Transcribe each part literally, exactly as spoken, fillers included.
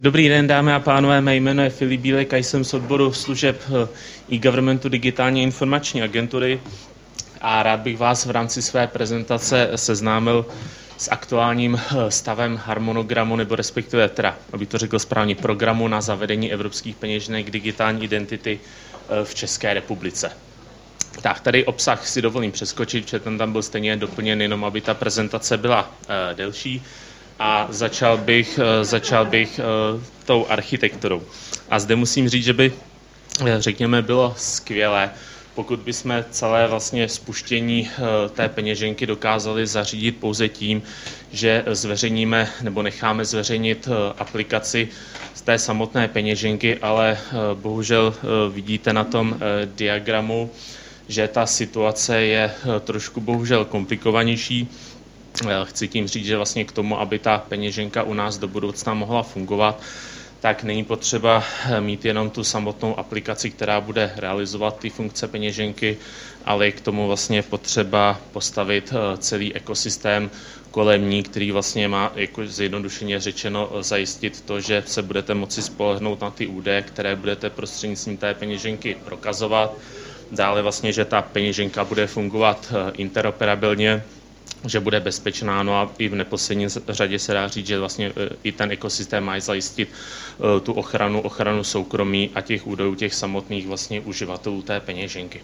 Dobrý den, dámy a pánové, mé jméno je Filip Bílek a jsem z odboru služeb e-governmentu digitální informační agentury a rád bych vás v rámci své prezentace seznámil s aktuálním stavem harmonogramu, nebo respektive teda, aby to řekl správně, programu na zavedení evropských peněženek digitální identity v České republice. Tak, tady obsah si dovolím přeskočit, protože ten tam byl stejně doplněn, jenom aby ta prezentace byla uh, delší. A začal bych, začal bych uh, tou architekturou. A zde musím říct, že by, řekněme, bylo skvělé, pokud bychom celé vlastně spuštění uh, té peněženky dokázali zařídit pouze tím, že zveřejníme nebo necháme zveřejnit uh, aplikaci z té samotné peněženky, ale uh, bohužel uh, vidíte na tom uh, diagramu, že ta situace je uh, trošku bohužel komplikovanější. Chci tím říct, že vlastně k tomu, aby ta peněženka u nás do budoucna mohla fungovat, tak není potřeba mít jenom tu samotnou aplikaci, která bude realizovat ty funkce peněženky, ale je k tomu vlastně potřeba postavit celý ekosystém kolem ní, který vlastně má, jako zjednodušeně řečeno, zajistit to, že se budete moci spolehnout na ty údaje, které budete prostřednictvím té peněženky prokazovat. Dále vlastně, že ta peněženka bude fungovat interoperabilně, že bude bezpečná, no a i v neposlední řadě se dá říct, že vlastně i ten ekosystém má zajistit tu ochranu, ochranu soukromí a těch údajů těch samotných vlastně uživatelů té peněženky.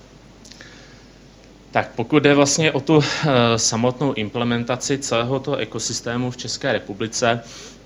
Tak pokud jde vlastně o tu samotnou implementaci celého toho ekosystému v České republice,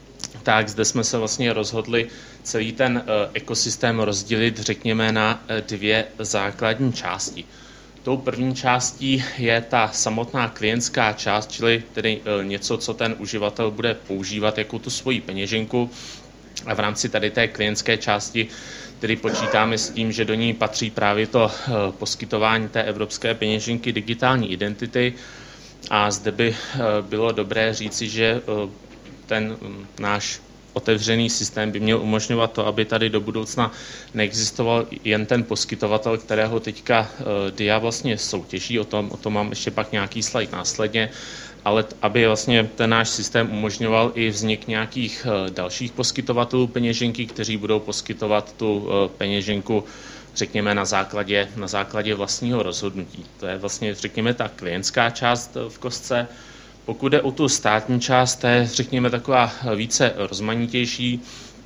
tak zde jsme se vlastně rozhodli celý ten ekosystém rozdělit, řekněme, na dvě základní části. Tou první částí je ta samotná klientská část, čili tedy něco, co ten uživatel bude používat jako tu svoji peněženku. A v rámci tady té klientské části tedy počítáme s tím, že do ní patří právě to poskytování té evropské peněženky digitální identity. A zde by bylo dobré říci, že ten náš otevřený systém by měl umožňovat to, aby tady do budoucna neexistoval jen ten poskytovatel, kterého teďka uh, D I A vlastně soutěží, o tom, o tom mám ještě pak nějaký slide následně, ale aby vlastně ten náš systém umožňoval i vznik nějakých uh, dalších poskytovatelů peněženky, kteří budou poskytovat tu uh, peněženku, řekněme, na základě, na základě vlastního rozhodnutí. To je vlastně, řekněme, ta klientská část v kostce. Pokud jde o tu státní část, to je, řekněme, taková více rozmanitější,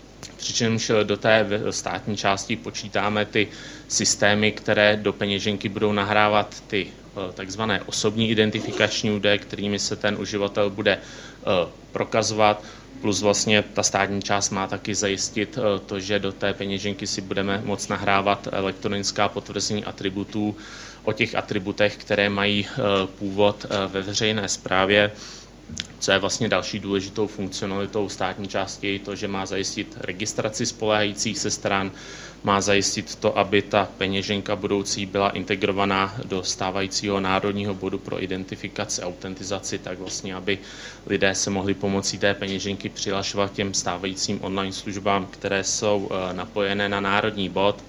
přičemž do té státní části počítáme ty systémy, které do peněženky budou nahrávat ty takzvané osobní identifikační údaje, kterými se ten uživatel bude prokazovat, plus vlastně ta státní část má taky zajistit to, že do té peněženky si budeme moct nahrávat elektronická potvrzení atributů o těch atributech, které mají původ ve veřejné správě. Co je vlastně další důležitou funkcionalitou státní části, je to, že má zajistit registraci spoléhajících se stran, má zajistit to, aby ta peněženka budoucí byla integrovaná do stávajícího národního bodu pro identifikaci a autentizaci, tak vlastně, aby lidé se mohli pomocí té peněženky přihlašovat těm stávajícím online službám, které jsou napojené na národní bod.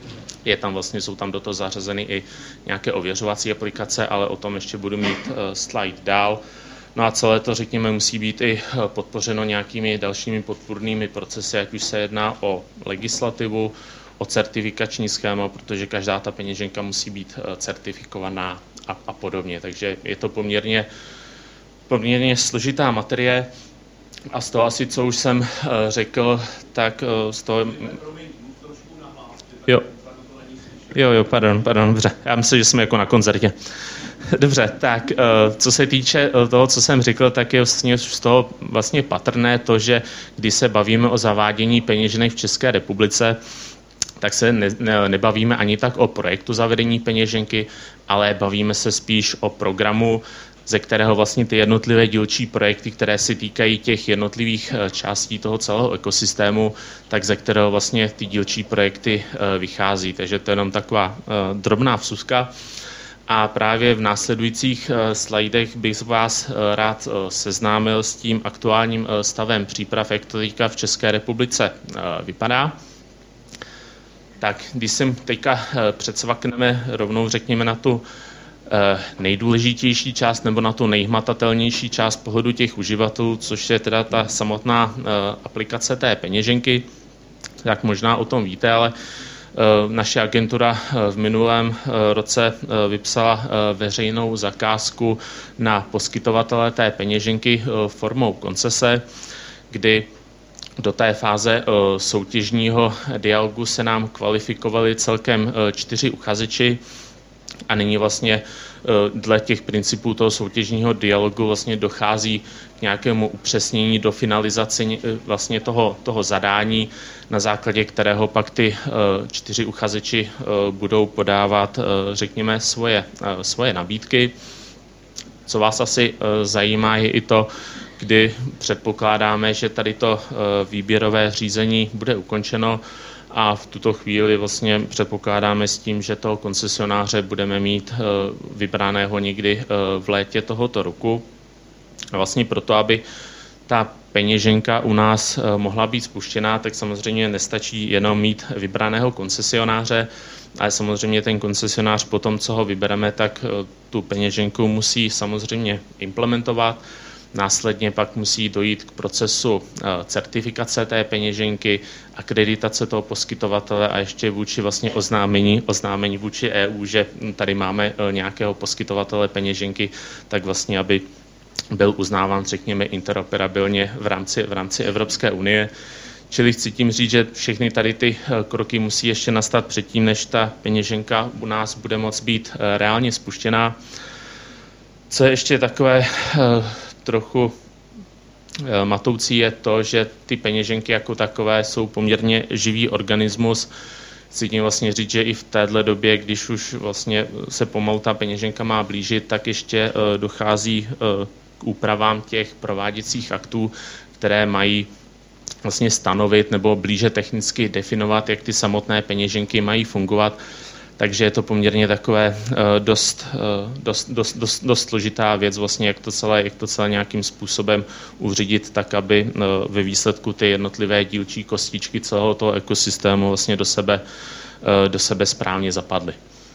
Je tam vlastně, jsou tam do toho zařazeny i nějaké ověřovací aplikace, ale o tom ještě budu mít slide dál. No a celé to, řekněme, musí být i podpořeno nějakými dalšími podpůrnými procesy, ať už se jedná o legislativu, o certifikační schéma, protože každá ta peněženka musí být certifikovaná a, a podobně. Takže je to poměrně, poměrně složitá materie a z toho asi, co už jsem řekl, tak z toho... Jo. Jo, jo, pardon, pardon, dobře. Já myslím, že jsme jako na koncertě. Dobře, tak co se týče toho, co jsem řekl, tak je vlastně z toho vlastně patrné to, že když se bavíme o zavádění peněženek v České republice, tak se ne, ne, nebavíme ani tak o projektu zavedení peněženky, ale bavíme se spíš o programu, ze kterého vlastně ty jednotlivé dílčí projekty, které se týkají těch jednotlivých částí toho celého ekosystému, tak ze kterého vlastně ty dílčí projekty vychází. Takže to je jenom taková drobná vsuvka. A právě v následujících slajdech bych vás rád seznámil s tím aktuálním stavem příprav, jak to teďka v České republice vypadá. Tak když si teďka předsvakneme rovnou, řekněme, na tu nejdůležitější část nebo na tu nejhmatatelnější část pohledu těch uživatelů, což je teda ta samotná aplikace té peněženky. Tak možná o tom víte, ale naše agentura v minulém roce vypsala veřejnou zakázku na poskytovatele té peněženky formou koncese, kdy do té fáze soutěžního dialogu se nám kvalifikovali celkem čtyři uchazeči a nyní vlastně dle těch principů toho soutěžního dialogu vlastně dochází k nějakému upřesnění do finalizace vlastně toho, toho zadání, na základě kterého pak ty čtyři uchazeči budou podávat, řekněme, svoje, svoje nabídky. Co vás asi zajímá, je i to, kdy předpokládáme, že tady to výběrové řízení bude ukončeno a v tuto chvíli vlastně předpokládáme s tím, že toho koncesionáře budeme mít vybraného někdy v létě tohoto roku. A vlastně proto, aby ta peněženka u nás mohla být spuštěná, tak samozřejmě nestačí jenom mít vybraného koncesionáře, ale samozřejmě ten koncesionář po tom, co ho vybereme, tak tu peněženku musí samozřejmě implementovat. Následně pak musí dojít k procesu certifikace té peněženky, akreditace toho poskytovatele a ještě vůči vlastně oznámení, oznámení vůči E U, že tady máme nějakého poskytovatele peněženky, tak vlastně, aby byl uznáván, řekněme, interoperabilně v rámci, v rámci Evropské unie. Čili chci tím říct, že všechny tady ty kroky musí ještě nastat předtím, než ta peněženka u nás bude moct být reálně spuštěná. Co je ještě takové trochu matoucí, je to, že ty peněženky jako takové jsou poměrně živý organismus. Chci tím vlastně říct, že i v téhle době, když už vlastně se pomalu ta peněženka má blížit, tak ještě dochází k úpravám těch prováděcích aktů, které mají vlastně stanovit nebo blíže technicky definovat, jak ty samotné peněženky mají fungovat. Takže je to poměrně takové dost, dost, dost, dost, dost složitá věc, vlastně, jak to celé, jak to celé nějakým způsobem uřídit, tak aby ve výsledku ty jednotlivé dílčí kostičky celého toho ekosystému vlastně do sebe, do sebe správně zapadly.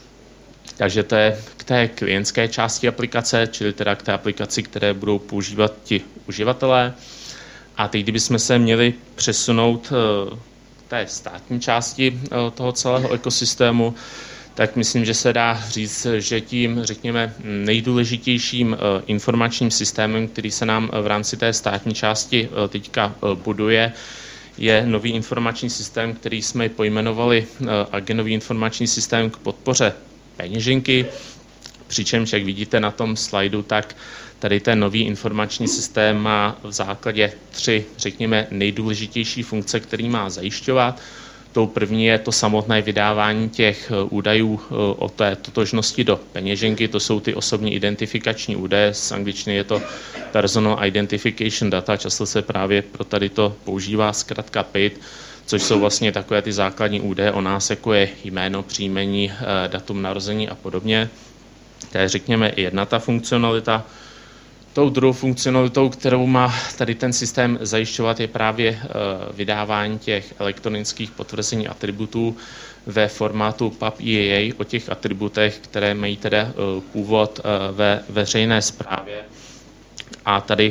Takže to je k té klientské části aplikace, čili teda k té aplikaci, které budou používat ti uživatelé. A teď, kdybychom se měli přesunout k té státní části toho celého ekosystému, tak myslím, že se dá říct, že tím, řekněme, nejdůležitějším informačním systémem, který se nám v rámci té státní části teďka buduje, je nový informační systém, který jsme pojmenovali agenový informační systém k podpoře peněženky, přičemž, jak vidíte na tom slajdu, tak tady ten nový informační systém má v základě tři, řekněme, nejdůležitější funkce, který má zajišťovat. Tou první je to samotné vydávání těch údajů o té totožnosti do peněženky, to jsou ty osobní identifikační údaje, z angličtiny je to Personal Identification Data, často se právě pro tady to používá zkratka P I D, což jsou vlastně takové ty základní údaje o nás, jako je jméno, příjmení, datum narození a podobně. To je, řekněme, jedna ta funkcionalita. Tou druhou funkcionalitou, kterou má tady ten systém zajišťovat, je právě vydávání těch elektronických potvrzení atributů ve formátu P A P E A A o těch atributech, které mají teda původ ve veřejné správě. A tady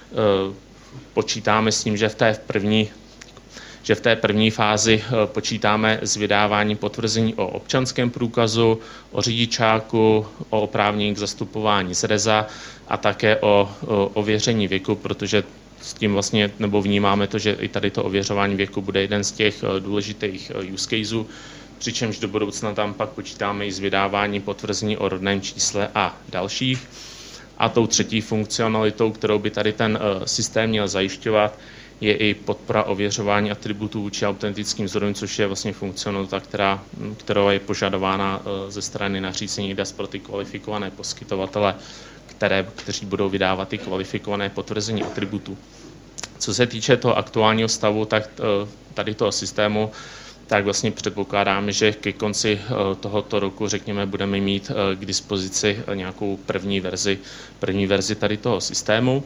počítáme s tím, že v té první že v té první fázi počítáme s vydáváním potvrzení o občanském průkazu, o řidičáku, o oprávnění k zastupování z R E Z A a také o, o ověření věku, protože s tím vlastně, nebo vnímáme to, že i tady to ověřování věku bude jeden z těch důležitých use caseů, přičemž do budoucna tam pak počítáme i s vydáváním potvrzení o rodném čísle a dalších. A tou třetí funkcionalitou, kterou by tady ten systém měl zajišťovat, je i podpora ověřování atributů vůči autentickým zdrojům, což je vlastně funkcionalita, která, kterou je požadována ze strany nařízení D A S pro ty kvalifikované poskytovatele, které, kteří budou vydávat ty kvalifikované potvrzení atributů. Co se týče toho aktuálního stavu, tak tady toho systému, tak vlastně předpokládáme, že ke konci tohoto roku, řekněme, budeme mít k dispozici nějakou první verzi, první verzi tady toho systému.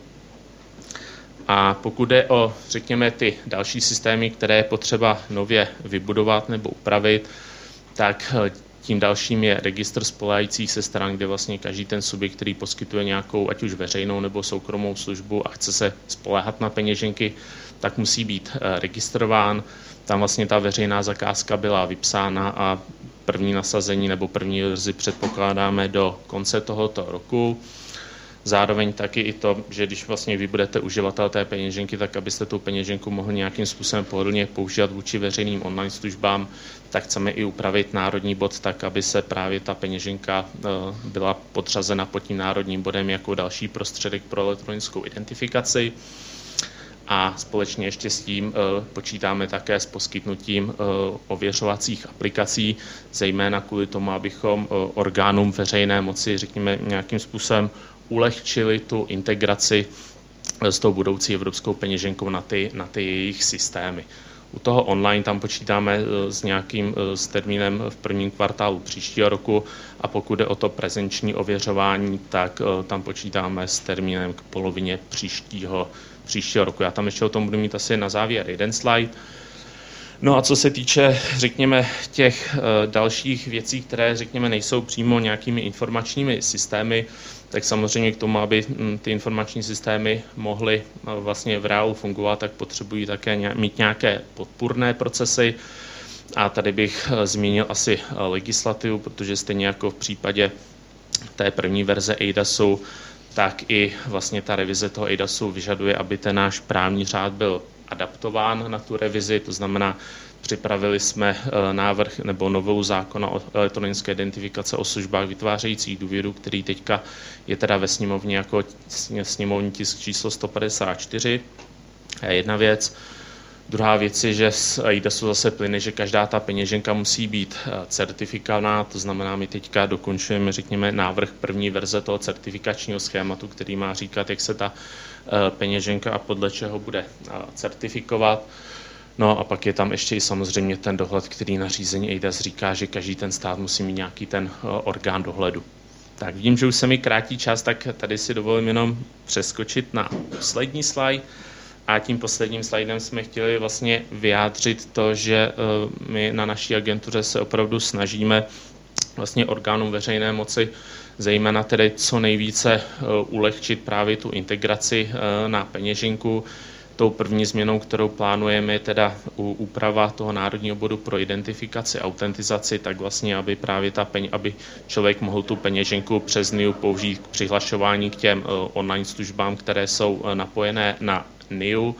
A pokud jde o, řekněme, ty další systémy, které je potřeba nově vybudovat nebo upravit, tak Tím dalším je registr spoléhajících se stran, kde vlastně každý ten subjekt, který poskytuje nějakou, ať už veřejnou nebo soukromou službu a chce se spoléhat na peněženky, tak musí být registrován. Tam vlastně ta veřejná zakázka byla vypsána a první nasazení nebo první verzi předpokládáme do konce tohoto roku. Zároveň taky i to, že když vlastně vy budete uživatel té peněženky, tak abyste tu peněženku mohli nějakým způsobem pohodlně používat vůči veřejným online službám, tak chceme i upravit národní bod tak, aby se právě ta peněženka byla podřazena pod tím národním bodem jako další prostředek pro elektronickou identifikaci. A společně ještě s tím počítáme také s poskytnutím ověřovacích aplikací, zejména kvůli tomu, abychom orgánům veřejné moci, řekněme, nějakým způsobem ulehčili tu integraci s tou budoucí evropskou peněženkou na ty, na ty jejich systémy. U toho online tam počítáme s nějakým s termínem v prvním kvartálu příštího roku a pokud jde o to prezenční ověřování, tak tam počítáme s termínem k polovině příštího, příštího roku. Já tam ještě o tom budu mít asi na závěr jeden slide. No a co se týče, řekněme, těch dalších věcí, které, řekněme, nejsou přímo nějakými informačními systémy, tak samozřejmě k tomu, aby ty informační systémy mohly vlastně v reálu fungovat, tak potřebují také mít nějaké podpůrné procesy. A tady bych zmínil asi legislativu, protože stejně jako v případě té první verze eidasu, tak i vlastně ta revize toho eidasu vyžaduje, aby ten náš právní řád byl adaptován na tu revizi, to znamená, připravili jsme návrh nebo novelu zákona o elektronické identifikace o službách vytvářejících důvěru, který teďka je teda ve sněmovně jako sněmovní tisk číslo sto padesát čtyři. A jedna věc. Druhá věc je, že z eidasu zase plyne, že každá ta peněženka musí být certifikovaná, to znamená, my teďka dokončujeme, řekněme, návrh první verze toho certifikačního schématu, který má říkat, jak se ta peněženka a podle čeho bude certifikovat. No a pak je tam ještě i samozřejmě ten dohled, který nařízení eidas říká, že každý ten stát musí mít nějaký ten orgán dohledu. Tak vidím, že už se mi krátí čas, tak tady si dovolím jenom přeskočit na poslední slide. A tím posledním slajdem jsme chtěli vlastně vyjádřit to, že my na naší agentuře se opravdu snažíme vlastně orgánům veřejné moci zejména tedy co nejvíce ulehčit právě tu integraci na peněženku. Tou první změnou, kterou plánujeme, je teda úprava toho národního bodu pro identifikaci, autentizaci, tak vlastně, aby právě ta peň, aby člověk mohl tu peněženku přes N I U použít k přihlašování k těm online službám, které jsou napojené na N I U.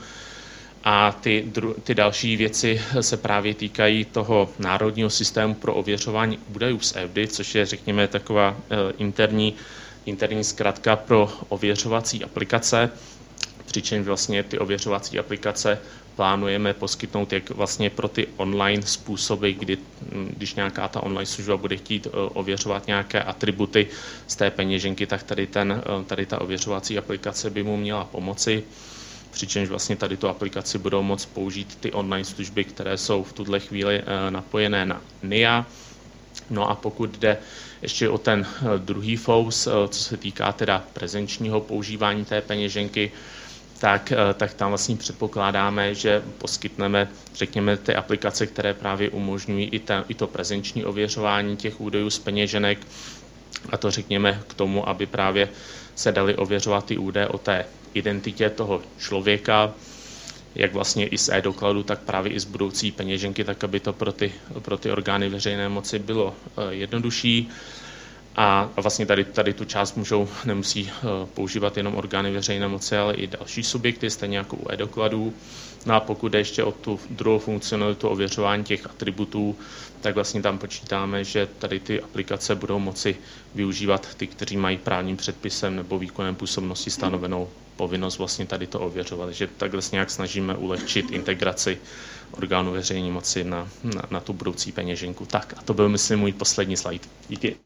A ty, dru, ty další věci se právě týkají toho národního systému pro ověřování údajů z E V D I, což je, řekněme, taková interní, interní zkratka pro ověřovací aplikace. Přičemž vlastně ty ověřovací aplikace plánujeme poskytnout jak vlastně pro ty online způsoby, kdy, když nějaká ta online služba bude chtít ověřovat nějaké atributy z té peněženky, tak tady, ten, tady ta ověřovací aplikace by mu měla pomoci. Přičemž vlastně tady tu aplikaci budou moct použít ty online služby, které jsou v tuhle chvíli napojené na N I A. No a pokud jde ještě o ten druhý fous, co se týká teda prezenčního používání té peněženky, tak, tak tam vlastně předpokládáme, že poskytneme, řekněme, ty aplikace, které právě umožňují i, ten, i to prezenční ověřování těch údajů z peněženek, a to řekněme k tomu, aby právě se dali ověřovat ty údaje o té identitě toho člověka, jak vlastně i z e-dokladu, tak právě i z budoucí peněženky, tak aby to pro ty, pro ty orgány veřejné moci bylo jednodušší. A vlastně tady, tady tu část můžou, nemusí používat jenom orgány veřejné moci, ale i další subjekty, stejně jako u e-dokladů. No a pokud jde ještě o tu druhou funkcionalitu ověřování těch atributů, tak vlastně tam počítáme, že tady ty aplikace budou moci využívat ty, kteří mají právním předpisem nebo výkonem působnosti stanovenou povinnost vlastně tady to ověřovat. Takže takhle se nějak snažíme ulehčit integraci orgánů veřejné moci na, na, na tu budoucí peněženku. Tak a to byl, myslím, můj poslední slide. Díky.